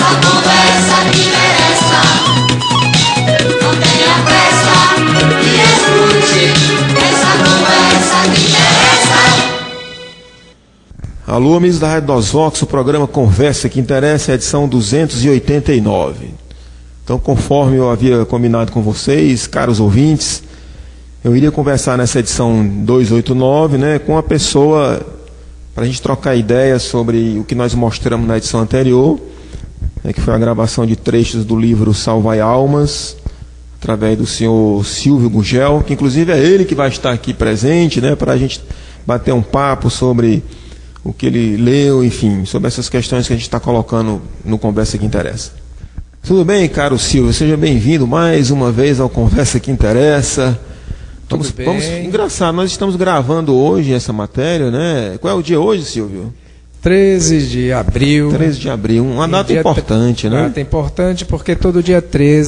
Alô, amigos da Rádio DosVox, o programa Conversa que Interessa, edição 289. Então, conforme eu havia combinado com vocês, caros ouvintes, eu iria conversar nessa edição 289, né, com uma pessoa para a gente trocar ideias sobre o que nós mostramos na edição anterior, né, que foi a gravação de trechos do livro Salvai Almas, através do senhor Silvio Gugel, que inclusive é ele que vai estar aqui presente, né, para a gente bater um papo sobre o que ele leu, enfim, sobre essas questões que a gente está colocando no Conversa que Interessa. Tudo bem, caro Silvio? Seja bem-vindo mais uma vez ao Conversa que Interessa. Vamos, engraçado, nós estamos gravando hoje essa matéria, né? Qual é o dia hoje, Silvio? 13 de abril. 13 de abril, uma data importante, né? Data importante porque todo dia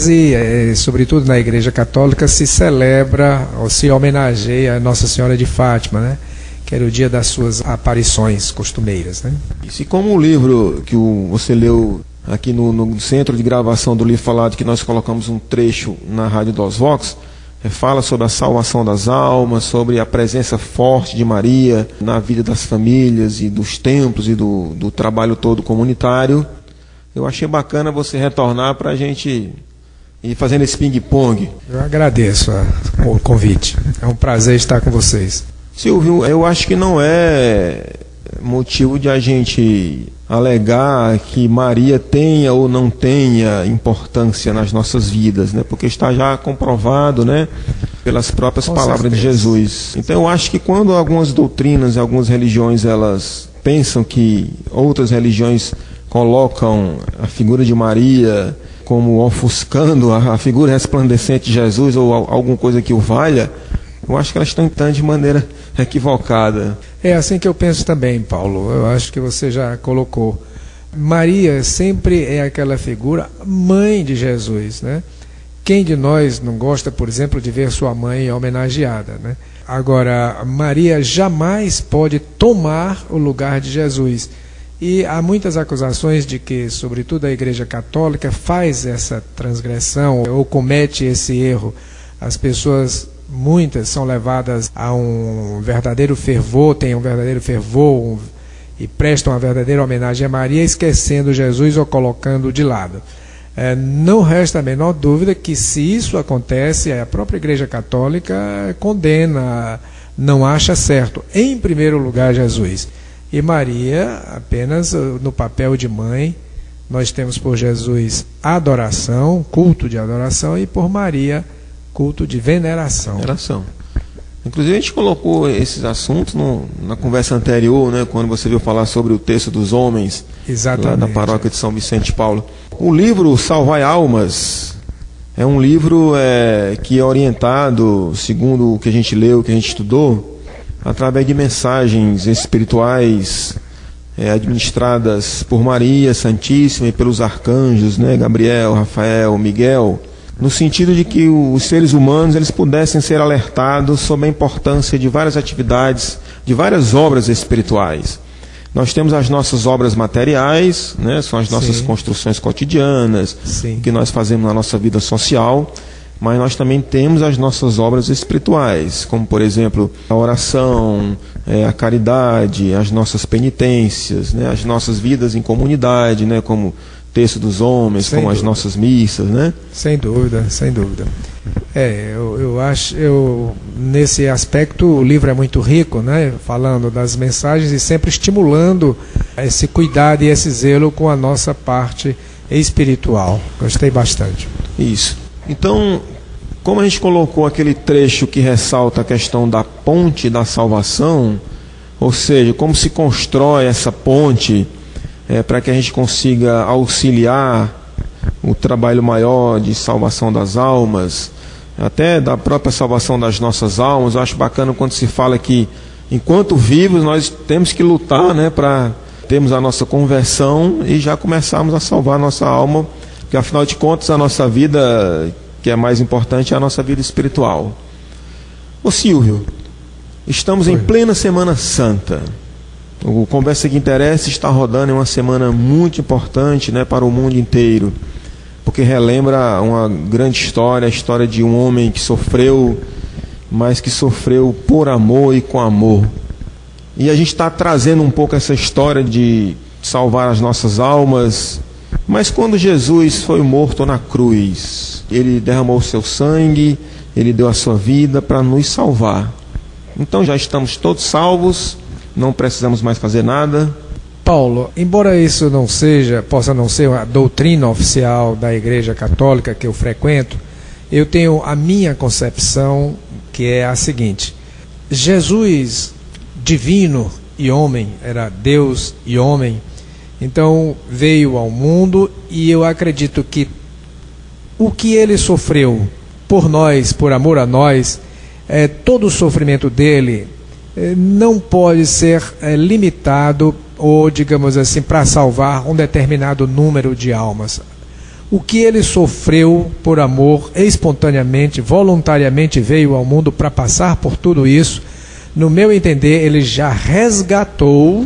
13, sobretudo na Igreja Católica, se celebra ou se homenageia a Nossa Senhora de Fátima, né? Que era o dia das suas aparições costumeiras, né? E como o livro que você leu aqui no centro de gravação do livro falado, que nós colocamos um trecho na Rádio DosVox, fala sobre a salvação das almas, sobre a presença forte de Maria na vida das famílias e dos templos e do trabalho todo comunitário. Eu achei bacana você retornar para a gente ir fazendo esse ping-pong. Eu agradeço o convite. É um prazer estar com vocês. Silvio, eu acho que não é motivo de a gente alegar que Maria tenha ou não tenha importância nas nossas vidas, né? Porque está já comprovado, né, pelas próprias palavras de Jesus. Então eu acho que quando algumas doutrinas, algumas religiões, elas pensam que outras religiões colocam a figura de Maria como ofuscando a figura resplandecente de Jesus ou alguma coisa que o valha, eu acho que elas estão entrando de maneira equivocada. É assim que eu penso também, Paulo. Eu acho que você já colocou. Maria sempre é aquela figura mãe de Jesus, né? Quem de nós não gosta, por exemplo, de ver sua mãe homenageada, né? Agora, Maria jamais pode tomar o lugar de Jesus. E há muitas acusações de que, sobretudo, a Igreja Católica faz essa transgressão ou comete esse erro. As pessoas, muitas, são levadas a um verdadeiro fervor, têm um verdadeiro fervor e prestam uma verdadeira homenagem a Maria, esquecendo Jesus ou colocando de lado. Não resta a menor dúvida que, se isso acontece, a própria Igreja Católica condena, não acha certo, em primeiro lugar, Jesus. E Maria, apenas no papel de mãe. Nós temos por Jesus adoração, culto de adoração, e por Maria, culto de veneração. Inclusive a gente colocou esses assuntos na conversa anterior, né, quando você veio falar sobre o texto dos homens. Exatamente. Lá da paróquia de São Vicente de Paulo. O livro Salvai Almas é um livro que é orientado, segundo o que a gente leu, o que a gente estudou, através de mensagens espirituais administradas por Maria Santíssima e pelos arcanjos, né, Gabriel, Rafael, Miguel, no sentido de que os seres humanos eles pudessem ser alertados sobre a importância de várias atividades, de várias obras espirituais. Nós temos as nossas obras materiais, né, são as nossas construções cotidianas, o que nós fazemos na nossa vida social, mas nós também temos as nossas obras espirituais, como, por exemplo, a oração, a caridade, as nossas penitências, né, as nossas vidas em comunidade, né, como texto dos homens, sem como dúvida. As nossas missas, né? Sem dúvida, sem dúvida. Eu acho, nesse aspecto o livro é muito rico, né? Falando das mensagens e sempre estimulando esse cuidado e esse zelo com a nossa parte espiritual. Gostei bastante. Isso. Então, como a gente colocou aquele trecho que ressalta a questão da ponte da salvação, ou seja, como se constrói essa ponte para que a gente consiga auxiliar o trabalho maior de salvação das almas, até da própria salvação das nossas almas. Eu acho bacana quando se fala que, enquanto vivos, nós temos que lutar, né, para termos a nossa conversão e já começarmos a salvar a nossa alma, porque afinal de contas a nossa vida, que é mais importante, é a nossa vida espiritual. Ô Silvio, estamos em plena Semana Santa. O Conversa que Interessa está rodando em uma semana muito importante, né, para o mundo inteiro, porque relembra uma grande história, a história de um homem que sofreu, mas que sofreu por amor e com amor. E a gente está trazendo um pouco essa história de salvar as nossas almas. Mas quando Jesus foi morto na cruz, Ele derramou o seu sangue, Ele deu a sua vida para nos salvar. Então já estamos todos salvos, não precisamos mais fazer nada. Paulo, embora isso possa não ser a doutrina oficial da Igreja Católica que eu frequento, eu tenho a minha concepção, que é a seguinte: Jesus, divino e homem, era Deus e homem, então veio ao mundo, e eu acredito que o que ele sofreu por nós, por amor a nós, todo o sofrimento dele não pode ser limitado, ou digamos assim, para salvar um determinado número de almas. O que ele sofreu por amor, espontaneamente, voluntariamente veio ao mundo para passar por tudo isso, no meu entender, ele já resgatou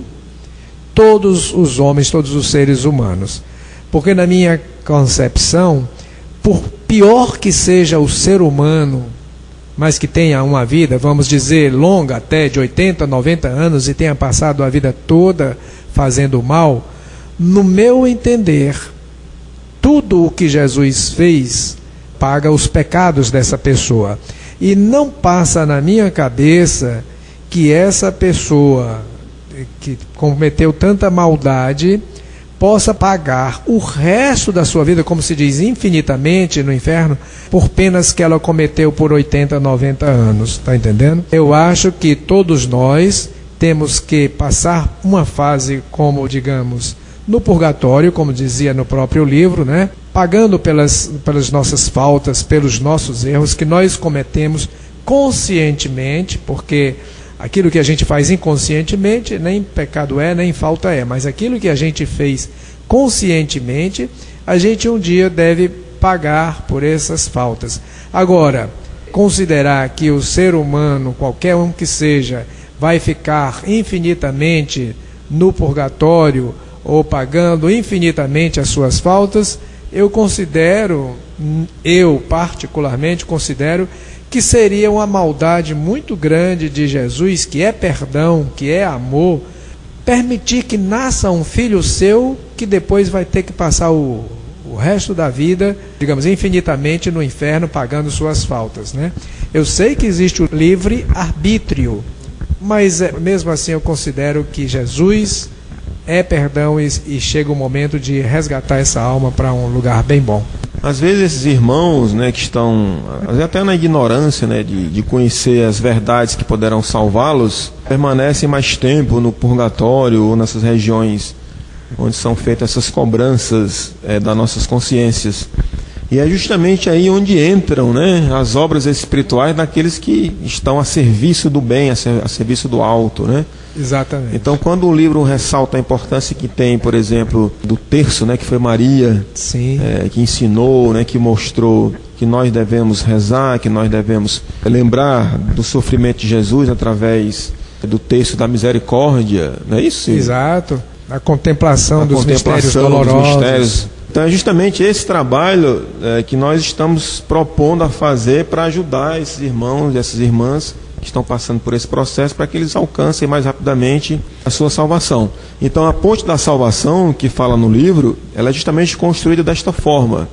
todos os homens, todos os seres humanos. Porque na minha concepção, por pior que seja o ser humano, mas que tenha uma vida, vamos dizer, longa, até de 80, 90 anos, e tenha passado a vida toda fazendo mal, no meu entender, tudo o que Jesus fez paga os pecados dessa pessoa. E não passa na minha cabeça que essa pessoa que cometeu tanta maldade possa pagar o resto da sua vida, como se diz, infinitamente no inferno, por penas que ela cometeu por 80, 90 anos. Está entendendo? Eu acho que todos nós temos que passar uma fase como, digamos, no purgatório, como dizia no próprio livro, né? Pagando pelas nossas faltas, pelos nossos erros que nós cometemos conscientemente, porque aquilo que a gente faz inconscientemente, nem pecado é, nem falta é, mas aquilo que a gente fez conscientemente, a gente um dia deve pagar por essas faltas. Agora, considerar que o ser humano, qualquer um que seja, vai ficar infinitamente no purgatório ou pagando infinitamente as suas faltas, eu particularmente considero que seria uma maldade muito grande de Jesus, que é perdão, que é amor, permitir que nasça um filho seu que depois vai ter que passar o resto da vida, digamos, infinitamente no inferno, pagando suas faltas, né? Eu sei que existe o livre-arbítrio, mas mesmo assim eu considero que Jesus é perdão e chega o momento de resgatar essa alma para um lugar bem bom. Às vezes esses irmãos, né, que estão até na ignorância, né, de conhecer as verdades que poderão salvá-los, permanecem mais tempo no purgatório ou nessas regiões onde são feitas essas cobranças das nossas consciências. E é justamente aí onde entram, né, as obras espirituais daqueles que estão a serviço do bem, a serviço do alto, né? Exatamente. Então, quando o livro ressalta a importância que tem, por exemplo, do terço, né, que foi Maria, que ensinou, né, que mostrou que nós devemos rezar, que nós devemos lembrar do sofrimento de Jesus através do terço da misericórdia, não é isso? Exato. A contemplação dos mistérios dolorosos. Então é justamente esse trabalho que nós estamos propondo a fazer para ajudar esses irmãos e essas irmãs que estão passando por esse processo, para que eles alcancem mais rapidamente a sua salvação. Então a ponte da salvação que fala no livro, ela é justamente construída desta forma,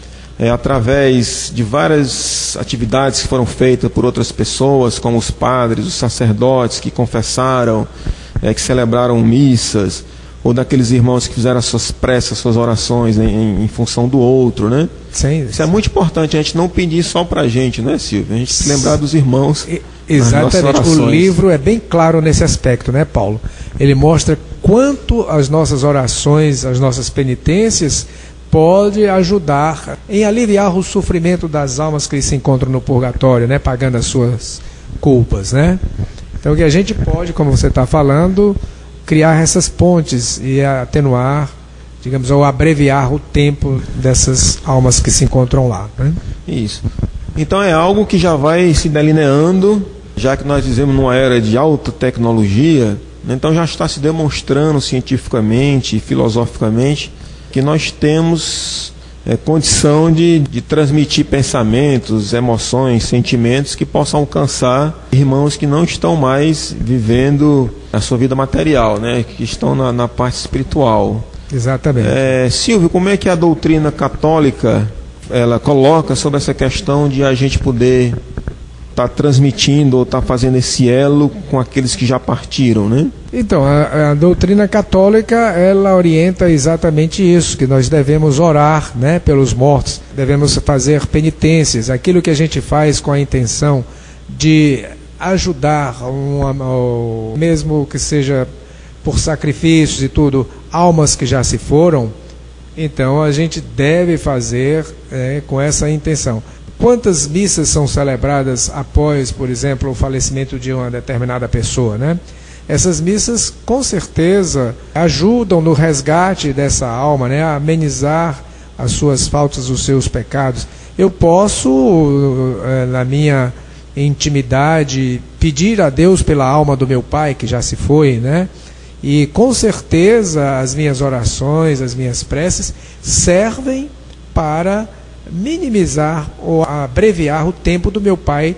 através de várias atividades que foram feitas por outras pessoas, como os padres, os sacerdotes que confessaram, que celebraram missas, ou daqueles irmãos que fizeram as suas preces, as suas orações em função do outro, né? Sim, isso é muito importante, a gente não pedir só para a gente, né, Silvio? A gente se lembrar dos irmãos. Exatamente, o livro é bem claro nesse aspecto, né, Paulo? Ele mostra quanto as nossas orações, as nossas penitências pode ajudar em aliviar o sofrimento das almas que se encontram no purgatório, né, pagando as suas culpas, né? Então que a gente pode, como você está falando, criar essas pontes e atenuar, digamos, ou abreviar o tempo dessas almas que se encontram lá, né? Isso. Então é algo que já vai se delineando, já que nós vivemos numa era de alta tecnologia, Então já está se demonstrando cientificamente e filosoficamente que nós temos condição de transmitir pensamentos, emoções, sentimentos que possam alcançar irmãos que não estão mais vivendo a sua vida material, né? Que estão na parte espiritual. Exatamente. Silvio, como é que a doutrina católica ela coloca sobre essa questão de a gente poder estar transmitindo ou estar fazendo esse elo com aqueles que já partiram, né? Então, a doutrina católica, ela orienta exatamente isso, que nós devemos orar, né, pelos mortos, devemos fazer penitências, aquilo que a gente faz com a intenção de ajudar, mesmo que seja por sacrifícios e tudo, almas que já se foram, então a gente deve fazer com essa intenção. Quantas missas são celebradas após, por exemplo, o falecimento de uma determinada pessoa, né? Essas missas, com certeza, ajudam no resgate dessa alma, né? A amenizar as suas faltas, os seus pecados. Eu posso, na minha intimidade, pedir a Deus pela alma do meu pai, que já se foi, né? E, com certeza, as minhas orações, as minhas preces, servem para minimizar ou abreviar o tempo do meu pai,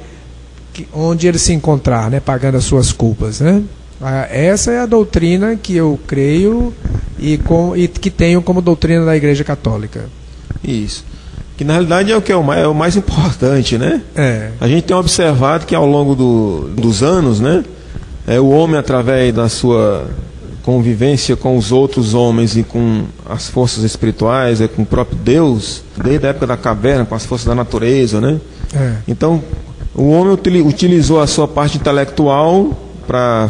onde ele se encontrar, né, pagando as suas culpas, né? Essa é a doutrina que eu creio e que tenho como doutrina da Igreja Católica. Isso. Que na realidade é o mais importante, né? A gente tem observado que ao longo dos anos, né, o homem, através da sua convivência com os outros homens e com as forças espirituais, com o próprio Deus, desde a época da caverna, com as forças da natureza, né? Então, o homem utilizou a sua parte intelectual para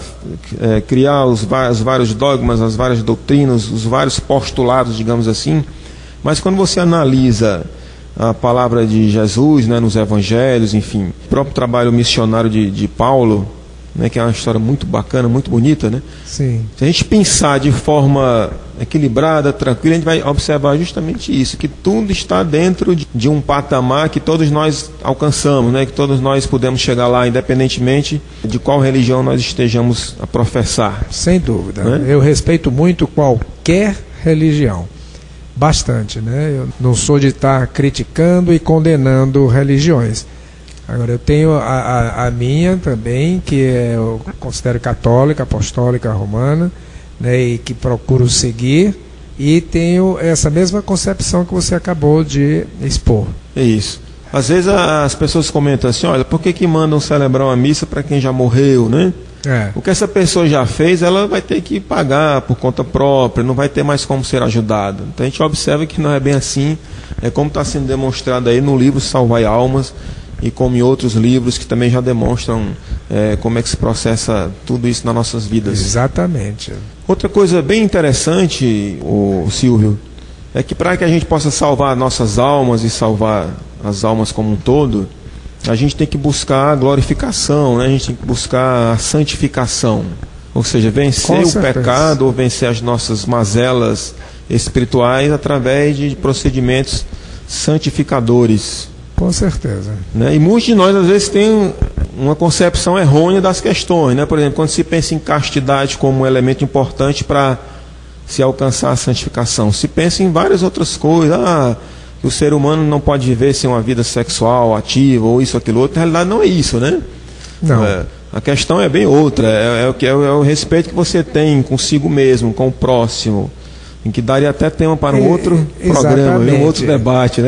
criar os vários dogmas, as várias doutrinas, os vários postulados, digamos assim. Mas quando você analisa a palavra de Jesus, né, nos evangelhos, enfim, o próprio trabalho missionário de Paulo, né, que é uma história muito bacana, muito bonita, né? Sim. Se a gente pensar de forma equilibrada, tranquila, a gente vai observar justamente isso, que tudo está dentro de um patamar que todos nós alcançamos, né? Que todos nós podemos chegar lá, independentemente de qual religião nós estejamos a professar. Sem dúvida. Né? Eu respeito muito qualquer religião. Bastante, né? Eu não sou de estar criticando e condenando religiões. Agora, eu tenho a minha também, que eu considero católica, apostólica, romana, né, e que procuro seguir, e tenho essa mesma concepção que você acabou de expor. É isso. Às vezes as pessoas comentam assim, olha, por que mandam celebrar uma missa para quem já morreu, né? O que essa pessoa já fez, ela vai ter que pagar por conta própria, não vai ter mais como ser ajudada. Então a gente observa que não é bem assim, é como está sendo demonstrado aí no livro Salvai Almas, e como em outros livros que também já demonstram como é que se processa tudo isso nas nossas vidas. Exatamente. Outra coisa bem interessante, Silvio, é que para que a gente possa salvar nossas almas e salvar as almas como um todo, a gente tem que buscar a glorificação, né? A gente tem que buscar a santificação, ou seja, vencer o pecado ou vencer as nossas mazelas espirituais através de procedimentos santificadores. Com certeza. Né? E muitos de nós, às vezes, têm uma concepção errônea das questões. Né? Por exemplo, quando se pensa em castidade como um elemento importante para se alcançar a santificação, se pensa em várias outras coisas. Que o ser humano não pode viver sem uma vida sexual ativa, ou isso, aquilo outro. Na realidade, não é isso, né? Não. A questão é bem outra. É o respeito que você tem consigo mesmo, com o próximo. Em que daria até tema para um outro programa, um outro debate,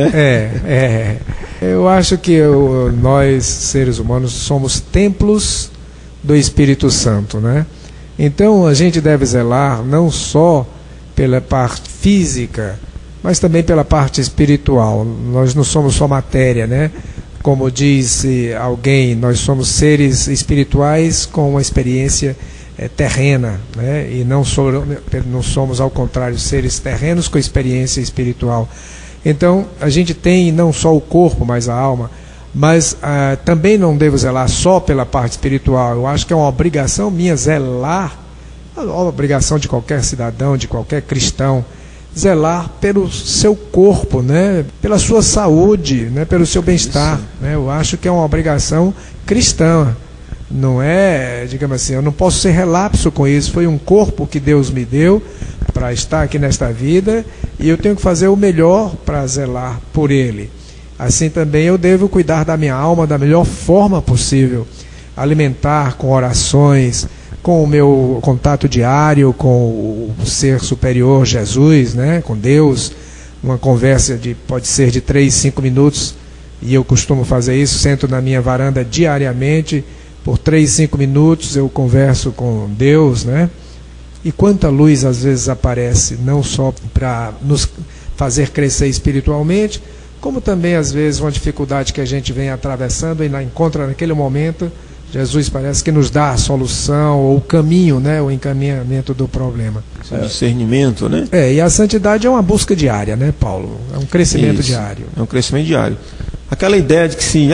né? Eu acho que nós, seres humanos, somos templos do Espírito Santo, né? Então a gente deve zelar não só pela parte física, mas também pela parte espiritual. Nós não somos só matéria, né? Como disse alguém, nós somos seres espirituais com uma experiência terrena, né? E não somos, ao contrário, seres terrenos com experiência espiritual. Então, a gente tem não só o corpo, mas a alma, mas também não devo zelar só pela parte espiritual. Eu acho que é uma obrigação minha zelar, a obrigação de qualquer cidadão, de qualquer cristão, zelar pelo seu corpo, né? Pela sua saúde, né? Pelo seu bem-estar. Né? Eu acho que é uma obrigação cristã. Não é, digamos assim, eu não posso ser relapso com isso. Foi um corpo que Deus me deu para estar aqui nesta vida e eu tenho que fazer o melhor para zelar por ele. Assim também eu devo cuidar da minha alma da melhor forma possível, alimentar com orações, com o meu contato diário com o ser superior Jesus, né, com Deus, uma conversa pode ser de 3, 5 minutos, e eu costumo fazer isso, sento na minha varanda diariamente, por 3, 5 minutos eu converso com Deus, né? E quanta luz às vezes aparece, não só para nos fazer crescer espiritualmente, como também às vezes uma dificuldade que a gente vem atravessando e encontra naquele momento, Jesus parece que nos dá a solução, ou o caminho, né? O encaminhamento do problema. Esse discernimento, né? E a santidade é uma busca diária, né, Paulo? É um crescimento diário. É um crescimento diário. Aquela ideia de que se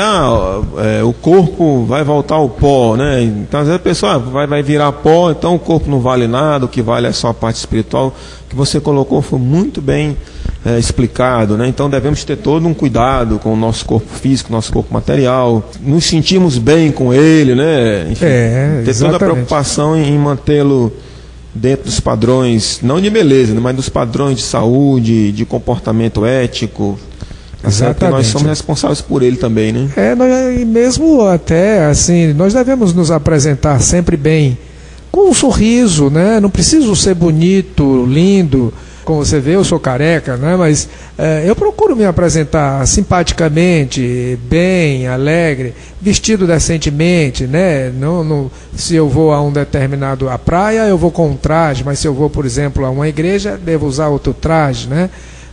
o corpo vai voltar ao pó, né? Então às vezes a pessoa vai virar pó, então o corpo não vale nada, o que vale é só a parte espiritual. O que você colocou foi muito bem explicado, né? Então devemos ter todo um cuidado com o nosso corpo físico, nosso corpo material, nos sentirmos bem com ele, né? Enfim, ter toda a preocupação em mantê-lo dentro dos padrões, não de beleza, né? Mas dos padrões de saúde, de comportamento ético. Exatamente. Nós somos responsáveis por ele também, né? E mesmo até assim, nós devemos nos apresentar sempre bem, com um sorriso, né? Não preciso ser bonito, lindo. Como você vê, eu sou careca, né? Mas eu procuro me apresentar simpaticamente, bem, alegre, vestido decentemente, né? Se eu vou a um determinado a praia, eu vou com um traje, mas se eu vou, por exemplo, a uma igreja, devo usar outro traje, né?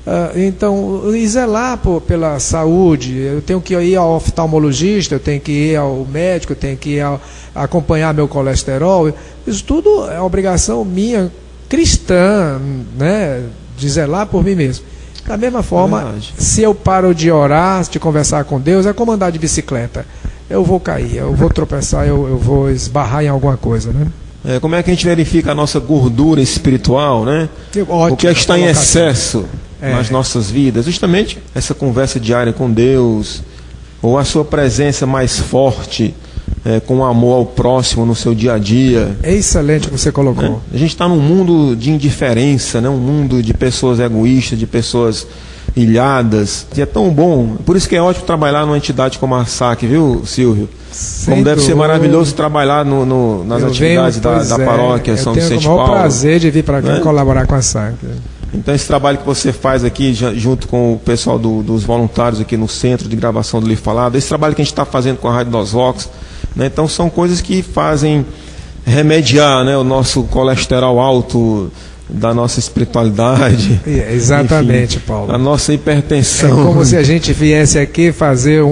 Então, e zelar pela saúde, eu tenho que ir ao oftalmologista, eu tenho que ir ao médico, eu tenho que ir acompanhar meu colesterol. Isso tudo é obrigação minha, cristã, né, de zelar por mim mesmo. Da mesma forma, se eu paro de orar, de conversar com Deus, é como andar de bicicleta. Eu vou cair, eu vou tropeçar, eu vou esbarrar em alguma coisa, né? Como é que a gente verifica a nossa gordura espiritual, né? O que é que está em excesso nas nossas vidas? Justamente essa conversa diária com Deus, ou a sua presença mais forte, com amor ao próximo no seu dia a dia. É excelente o que você colocou. A gente está num mundo de indiferença, né? Um mundo de pessoas egoístas, de pessoas ilhadas. E é tão bom. Por isso que é ótimo trabalhar numa entidade como a SAC, viu, Silvio? Como deve ser maravilhoso trabalhar nas atividades da paróquia São Vicente Paulo. Eu tenho o maior prazer de vir para cá colaborar com a SAC. Então esse trabalho que você faz aqui, junto com o pessoal dos voluntários aqui no Centro de Gravação do Livro Falado, esse trabalho que a gente está fazendo com a Rádio Dos Vox, né? Então são coisas que fazem remediar, né, o nosso colesterol alto da nossa espiritualidade. Exatamente, enfim, Paulo. A nossa hipertensão. É como se a gente viesse aqui fazer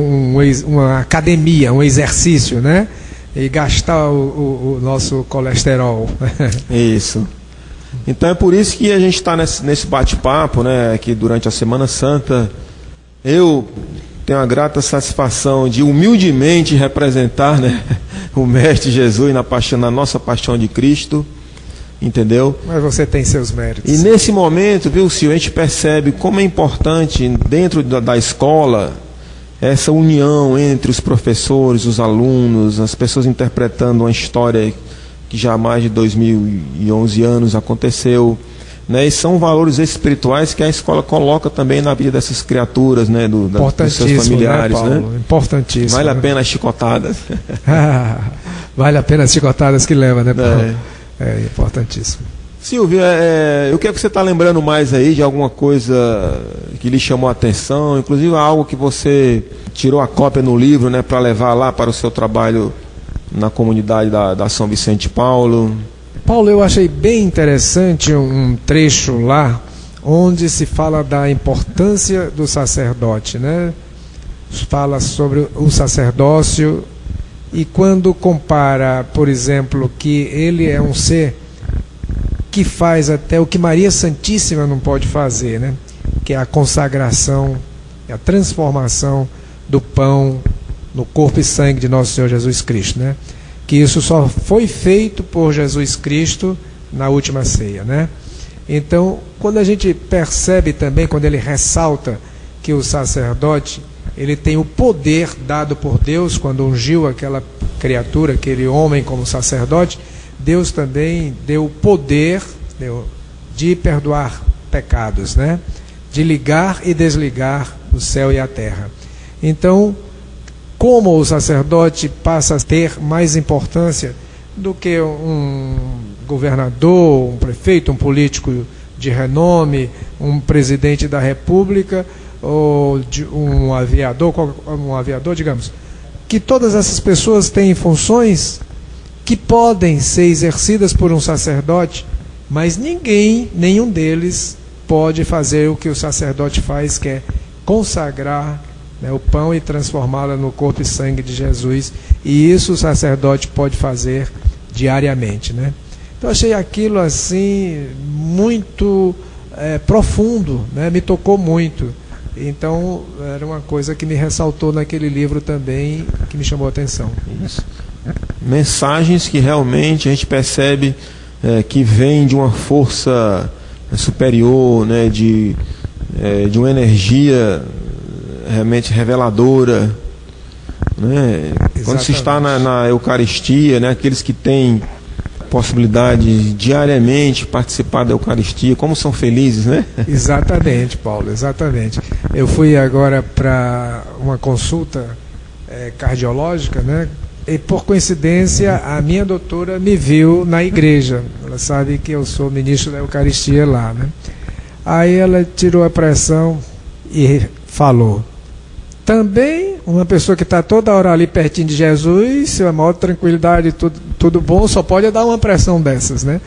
uma academia, um exercício, né? E gastar o nosso colesterol. Isso. Então é por isso que a gente está nesse bate-papo, né, aqui durante a Semana Santa. Eu tenho a grata satisfação de humildemente representar, né, o Mestre Jesus na nossa paixão de Cristo. Entendeu? Mas você tem seus méritos. E nesse momento, viu, Silvio, a gente percebe como é importante dentro da escola essa união entre os professores, os alunos, as pessoas interpretando uma história que já há mais de 2011 anos aconteceu, né? E são valores espirituais que a escola coloca também na vida dessas criaturas, né? Dos seus familiares, né, Paulo? Né? Importantíssimo. Vale a pena as chicotadas. Vale a pena as chicotadas que leva, né, Paulo? É importantíssimo. Silvio, o que é que você está lembrando mais aí de alguma coisa que lhe chamou a atenção? Inclusive algo que você tirou a cópia no livro, né, para levar lá para o seu trabalho na comunidade da São Vicente Paulo. Paulo, eu achei bem interessante um trecho lá onde se fala da importância do sacerdote, né? Fala sobre o sacerdócio. E quando compara, por exemplo, que ele é um ser que faz até o que Maria Santíssima não pode fazer, né? Que é a consagração, a transformação do pão no corpo e sangue de nosso Senhor Jesus Cristo, né? Que isso só foi feito por Jesus Cristo na última ceia, né? Então, quando a gente percebe também, quando ele ressalta que o sacerdote ele tem o poder dado por Deus quando ungiu aquela criatura, aquele homem como sacerdote, Deus também deu o poder de perdoar pecados, né? De ligar e desligar o céu e a terra. Então, como o sacerdote passa a ter mais importância do que um governador, um prefeito, um político de renome, um presidente da república, ou de um aviador, digamos, que todas essas pessoas têm funções que podem ser exercidas por um sacerdote, mas nenhum deles pode fazer o que o sacerdote faz, que é consagrar, né, o pão e transformá-lo no corpo e sangue de Jesus, e isso o sacerdote pode fazer diariamente, né? Então achei aquilo assim muito profundo, né? Me tocou muito. Então era uma coisa que me ressaltou naquele livro também, que me chamou a atenção. Isso. Mensagens que realmente a gente percebe que vêm de uma força superior, né? De uma energia realmente reveladora, né? Quando se está na Eucaristia, né? Aqueles que têm possibilidade de diariamente participar da Eucaristia, como são felizes, né? Exatamente, Paulo, exatamente. Eu fui agora para uma consulta cardiológica, né? E por coincidência a minha doutora me viu na igreja. Ela sabe que eu sou ministro da Eucaristia lá, né? Aí ela tirou a pressão e falou: também uma pessoa que está toda hora ali pertinho de Jesus, a maior tranquilidade, tudo bom, só pode dar uma pressão dessas, né?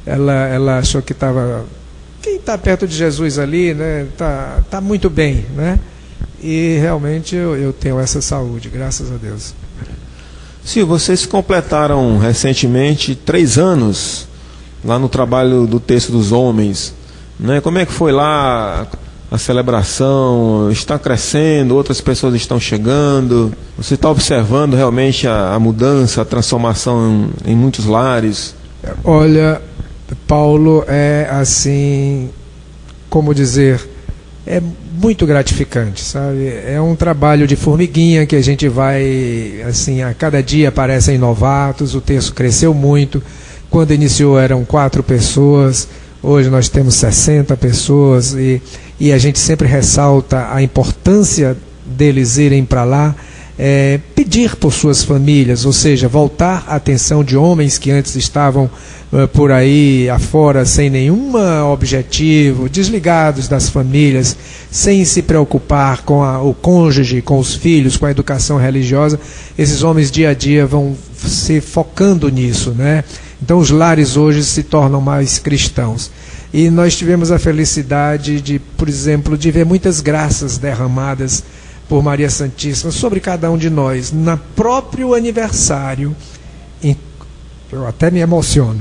Ela achou que estava... Quem está perto de Jesus ali, né, tá muito bem, né? E realmente eu tenho essa saúde, graças a Deus. Sim, vocês completaram recentemente 3 anos lá no trabalho do Texto dos Homens, né? Como é que foi lá a celebração? Está crescendo, outras pessoas estão chegando, você está observando realmente a mudança, a transformação em muitos lares? Olha, Paulo, é assim, como dizer, é muito gratificante, sabe? É um trabalho de formiguinha que a gente vai, assim, a cada dia aparecem novatos, o texto cresceu muito. Quando iniciou eram 4 pessoas, hoje nós temos 60 pessoas e a gente sempre ressalta a importância deles irem para lá, pedir por suas famílias, ou seja, voltar a atenção de homens que antes estavam por aí afora sem nenhum objetivo, desligados das famílias, sem se preocupar com o cônjuge, com os filhos, com a educação religiosa. Esses homens dia a dia vão se focando nisso, né? Então os lares hoje se tornam mais cristãos. E nós tivemos a felicidade de, por exemplo, de ver muitas graças derramadas por Maria Santíssima sobre cada um de nós, no próprio aniversário. Eu até me emociono.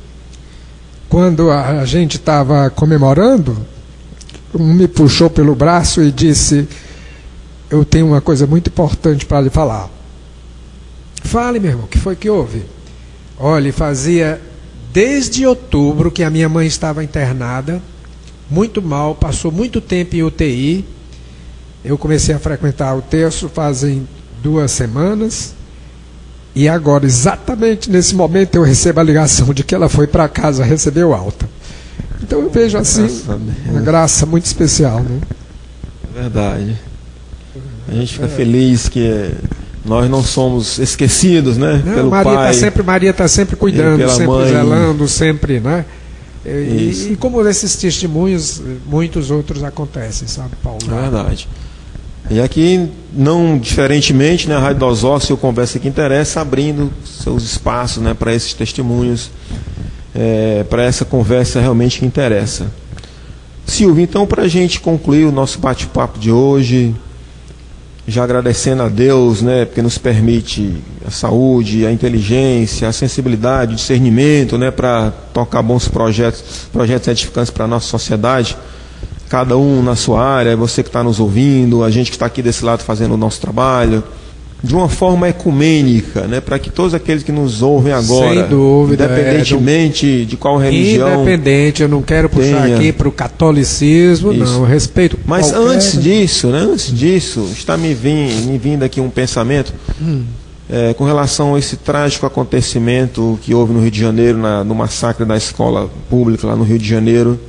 Quando a gente estava comemorando, um me puxou pelo braço e disse: eu tenho uma coisa muito importante para lhe falar. Fale, meu irmão, o que foi que houve? Olha, fazia desde outubro que a minha mãe estava internada, muito mal, passou muito tempo em UTI. Eu comecei a frequentar o terço fazem 2 semanas, e agora, exatamente nesse momento, eu recebo a ligação de que ela foi para casa, recebeu alta. Então eu vejo assim, uma graça muito especial, né? É verdade. A gente fica feliz que nós não somos esquecidos, né? Não, pelo Pai. Maria está sempre cuidando, sempre mãe. zelando, sempre, né? E como esses testemunhos, muitos outros acontecem, sabe, Paulo? É verdade. E aqui, não diferentemente, né, a Rádio dos Ossos, o Conversa que Interessa, abrindo seus espaços, né, para esses testemunhos, para essa conversa realmente que interessa. Silvio, então, para a gente concluir o nosso bate-papo de hoje, já agradecendo a Deus, né, porque nos permite a saúde, a inteligência, a sensibilidade, o discernimento, né, para tocar bons projetos edificantes para a nossa sociedade, cada um na sua área, você que está nos ouvindo, a gente que está aqui desse lado fazendo o nosso trabalho, de uma forma ecumênica, né, para que todos aqueles que nos ouvem agora, sem dúvida, independentemente de qual religião, independente, eu não quero puxar aqui para o catolicismo, isso. Não, eu respeito. Mas qualquer... antes disso, está me vindo aqui um pensamento. com relação a esse trágico acontecimento que houve no Rio de Janeiro, no massacre da escola pública lá no Rio de Janeiro.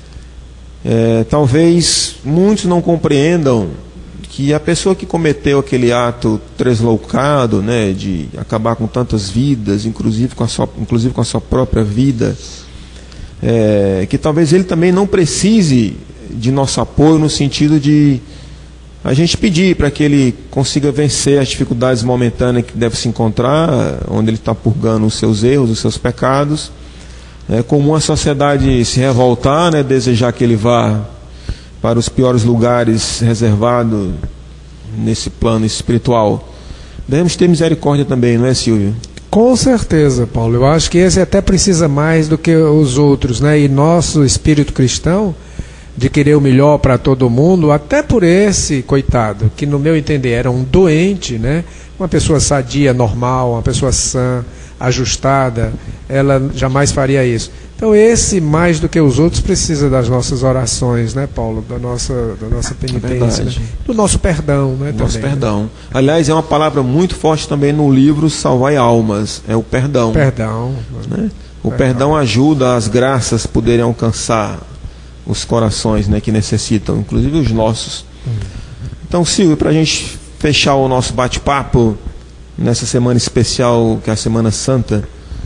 Talvez muitos não compreendam que a pessoa que cometeu aquele ato tresloucado, né, de acabar com tantas vidas, inclusive com a sua própria vida, que talvez ele também não precise de nosso apoio, no sentido de a gente pedir para que ele consiga vencer as dificuldades momentâneas que deve se encontrar, onde ele está purgando os seus erros, os seus pecados. É comum a sociedade se revoltar, né, desejar que ele vá para os piores lugares reservados nesse plano espiritual. Devemos ter misericórdia também, não é, Silvio? Com certeza, Paulo. Eu acho que esse até precisa mais do que os outros, né? E nosso espírito cristão, de querer o melhor para todo mundo, até por esse coitado, que no meu entender era um doente, né? Uma pessoa sadia, normal, uma pessoa sã, ajustada, ela jamais faria isso. Então esse, mais do que os outros, precisa das nossas orações, né, Paulo? Da nossa penitência, né? Do nosso perdão, né? Do nosso também, perdão. Né? Aliás, é uma palavra muito forte também no livro Salvai Almas, é o perdão. Perdão. Né? O perdão ajuda as graças poderem alcançar os corações, né, que necessitam, inclusive os nossos. Então, Silvio, para a gente fechar o nosso bate-papo nessa semana especial, que é a Semana Santa,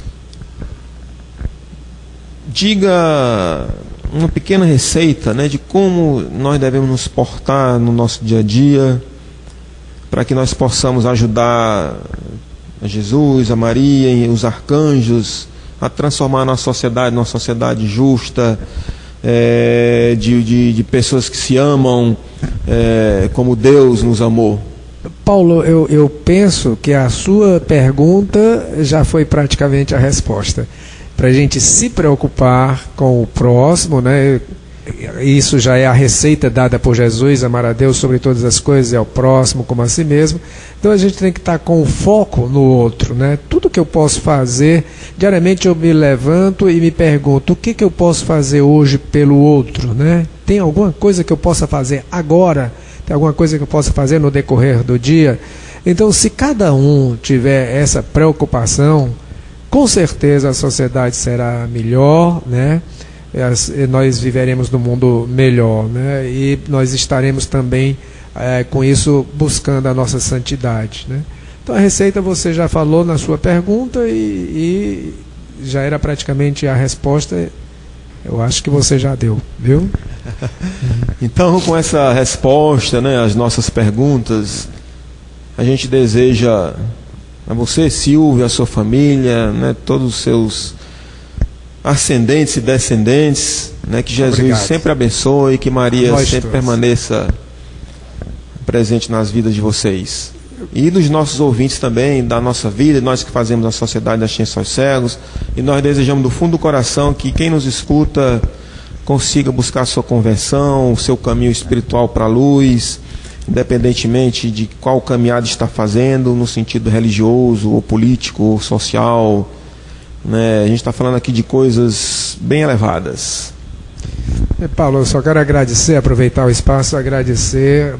diga uma pequena receita, né, de como nós devemos nos portar no nosso dia a dia, para que nós possamos ajudar a Jesus, a Maria e os arcanjos a transformar a nossa sociedade numa sociedade justa, de pessoas que se amam como Deus nos amou. Paulo, eu penso que a sua pergunta já foi praticamente a resposta. Para a gente se preocupar com o próximo, né? Isso já é a receita dada por Jesus: amar a Deus sobre todas as coisas e ao próximo como a si mesmo. Então a gente tem que estar com o foco no outro, né? Tudo que eu posso fazer, diariamente eu me levanto e me pergunto: o que eu posso fazer hoje pelo outro, né? Tem alguma coisa que eu possa fazer agora? Tem alguma coisa que eu possa fazer no decorrer do dia? Então, se cada um tiver essa preocupação, com certeza a sociedade será melhor, né? Nós viveremos num mundo melhor, né? E nós estaremos também com isso buscando a nossa santidade, né? Então a receita você já falou na sua pergunta e já era praticamente a resposta. Eu acho que você já deu, viu? Então, com essa resposta, né, às nossas perguntas, a gente deseja a você, Silvio, a sua família, né, todos os seus ascendentes e descendentes, né, que Jesus Obrigado. Sempre abençoe, que Maria sempre permaneça presente nas vidas de vocês. E dos nossos ouvintes também, da nossa vida, nós que fazemos a Sociedade da Ciência aos Cegos, e nós desejamos do fundo do coração que quem nos escuta consiga buscar a sua conversão, o seu caminho espiritual para a luz, independentemente de qual caminhada está fazendo, no sentido religioso, ou político, ou social, né? A gente está falando aqui de coisas bem elevadas. Paulo, eu só quero agradecer, aproveitar o espaço, agradecer,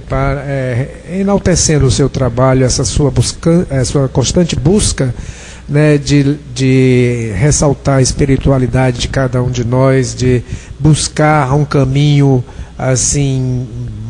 enaltecendo o seu trabalho, essa sua constante busca, né, de ressaltar a espiritualidade de cada um de nós, de buscar um caminho assim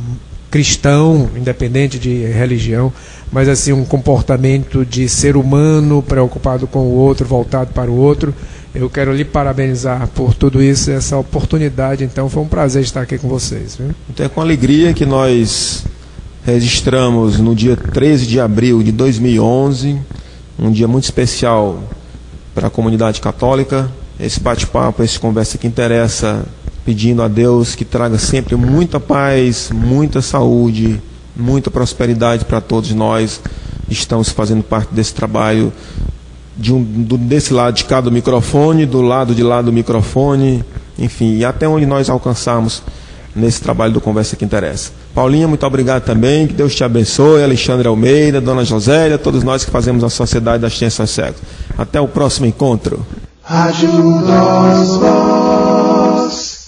cristão, independente de religião, mas assim um comportamento de ser humano, preocupado com o outro, voltado para o outro. Eu quero lhe parabenizar por tudo isso, essa oportunidade. Então foi um prazer estar aqui com vocês, viu? Então é com alegria que nós registramos no dia 13 de abril de 2011, um dia muito especial para a comunidade católica, esse bate-papo, esse conversa que interessa, pedindo a Deus que traga sempre muita paz, muita saúde, muita prosperidade para todos nós. Estamos fazendo parte desse trabalho, desse lado de cá do microfone, do lado de lá do microfone, enfim, e até onde nós alcançarmos nesse trabalho do Conversa que Interessa. Paulinha, muito obrigado também, que Deus te abençoe, Alexandre Almeida, Dona Josélia, todos nós que fazemos a Sociedade da Ciência aos Cegos. Até o próximo encontro. Ajuda-os,